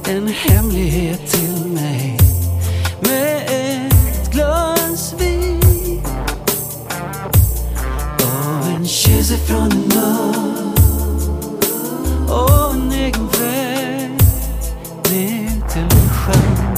en hemlighet till mig med ett glas vin och en kyss ifrån en mun och en egen väg ner till sjön.